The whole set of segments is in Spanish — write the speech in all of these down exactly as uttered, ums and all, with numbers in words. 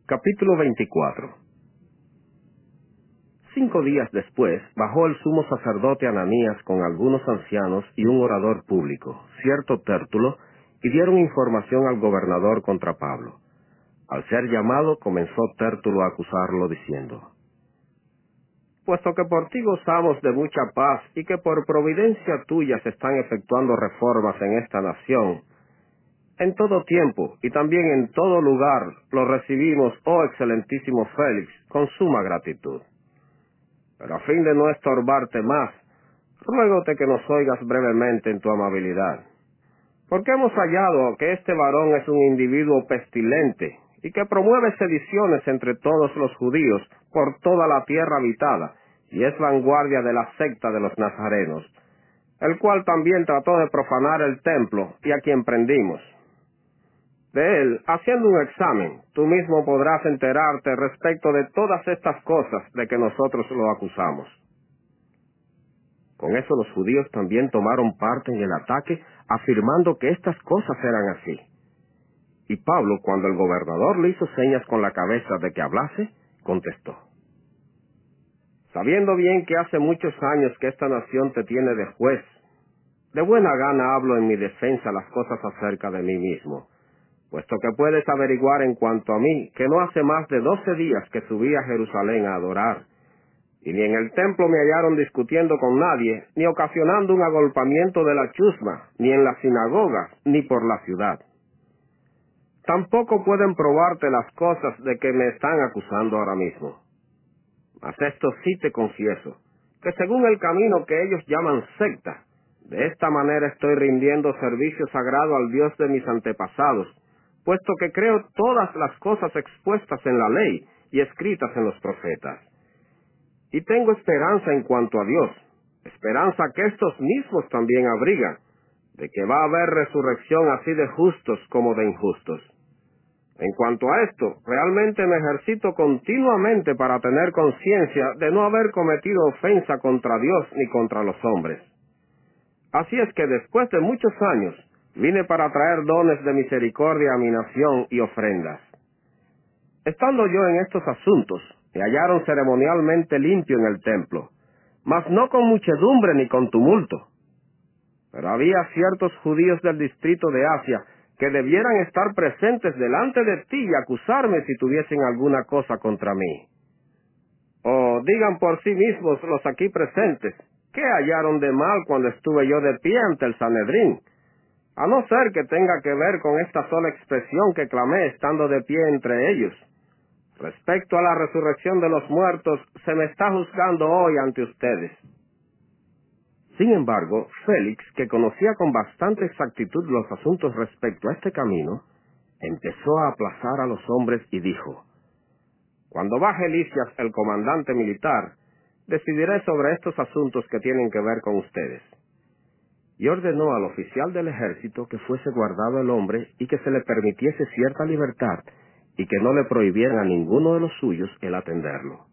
Capítulo veinticuatro. Cinco días después, bajó el sumo sacerdote Ananías con algunos ancianos y un orador público, cierto Tértulo, y dieron información al gobernador contra Pablo. Al ser llamado, comenzó Tértulo a acusarlo, diciendo: «Puesto que por ti gozamos de mucha paz y que por providencia tuya se están efectuando reformas en esta nación, en todo tiempo y también en todo lugar lo recibimos, oh excelentísimo Félix, con suma gratitud. Pero a fin de no estorbarte más, ruégote que nos oigas brevemente en tu amabilidad. Porque hemos hallado que este varón es un individuo pestilente y que promueve sediciones entre todos los judíos por toda la tierra habitada, y es vanguardia de la secta de los nazarenos, el cual también trató de profanar el templo y a quien prendimos. De él, haciendo un examen, tú mismo podrás enterarte respecto de todas estas cosas de que nosotros lo acusamos». Con eso los judíos también tomaron parte en el ataque, afirmando que estas cosas eran así. Y Pablo, cuando el gobernador le hizo señas con la cabeza de que hablase, contestó: «Sabiendo bien que hace muchos años que esta nación te tiene de juez, de buena gana hablo en mi defensa las cosas acerca de mí mismo, puesto que puedes averiguar en cuanto a mí que no hace más de doce días que subí a Jerusalén a adorar, y ni en el templo me hallaron discutiendo con nadie, ni ocasionando un agolpamiento de la chusma, ni en las sinagogas, ni por la ciudad. Tampoco pueden probarte las cosas de que me están acusando ahora mismo. Mas esto sí te confieso, que según el camino que ellos llaman secta, de esta manera estoy rindiendo servicio sagrado al Dios de mis antepasados, puesto que creo todas las cosas expuestas en la ley y escritas en los profetas. Y tengo esperanza en cuanto a Dios, esperanza que estos mismos también abrigan, de que va a haber resurrección así de justos como de injustos. En cuanto a esto, realmente me ejercito continuamente para tener conciencia de no haber cometido ofensa contra Dios ni contra los hombres. Así es que después de muchos años, vine para traer dones de misericordia a mi nación y ofrendas. Estando yo en estos asuntos, me hallaron ceremonialmente limpio en el templo, mas no con muchedumbre ni con tumulto. Pero había ciertos judíos del distrito de Asia que debieran estar presentes delante de ti y acusarme si tuviesen alguna cosa contra mí. O digan por sí mismos los aquí presentes, ¿qué hallaron de mal cuando estuve yo de pie ante el Sanedrín? A no ser que tenga que ver con esta sola expresión que clamé estando de pie entre ellos. Respecto a la resurrección de los muertos, se me está juzgando hoy ante ustedes». Sin embargo, Félix, que conocía con bastante exactitud los asuntos respecto a este camino, empezó a aplazar a los hombres y dijo: «Cuando baje Lisias, el comandante militar, decidiré sobre estos asuntos que tienen que ver con ustedes». Y ordenó al oficial del ejército que fuese guardado el hombre y que se le permitiese cierta libertad, y que no le prohibieran a ninguno de los suyos el atenderlo.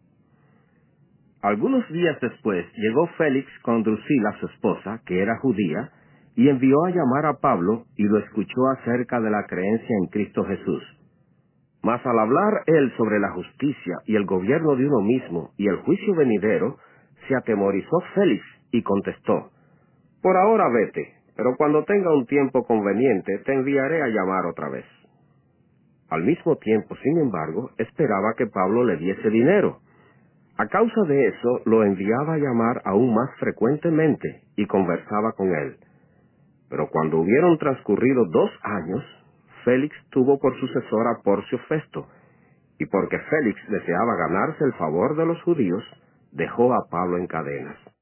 Algunos días después llegó Félix con Drusila, su esposa, que era judía, y envió a llamar a Pablo y lo escuchó acerca de la creencia en Cristo Jesús. Mas al hablar él sobre la justicia y el gobierno de uno mismo y el juicio venidero, se atemorizó Félix y contestó: «Por ahora vete, pero cuando tenga un tiempo conveniente te enviaré a llamar otra vez». Al mismo tiempo, sin embargo, esperaba que Pablo le diese dinero. A causa de eso, lo enviaba a llamar aún más frecuentemente y conversaba con él. Pero cuando hubieron transcurrido dos años, Félix tuvo por sucesor a Porcio Festo, y porque Félix deseaba ganarse el favor de los judíos, dejó a Pablo en cadenas.